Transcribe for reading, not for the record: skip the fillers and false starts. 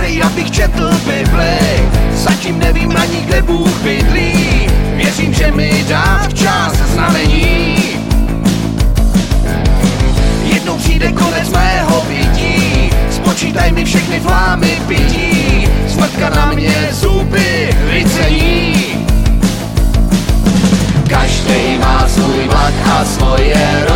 starý, abych četl Bibli, zatím nevím ani, kde Bůh bydlí. Věřím, že mi dá včas znamení. Jednou přijde konec mého bytí, spočítaj mi všechny flámy pití, smrtka na mě zuby vycení. Každej má svůj vlak a svoje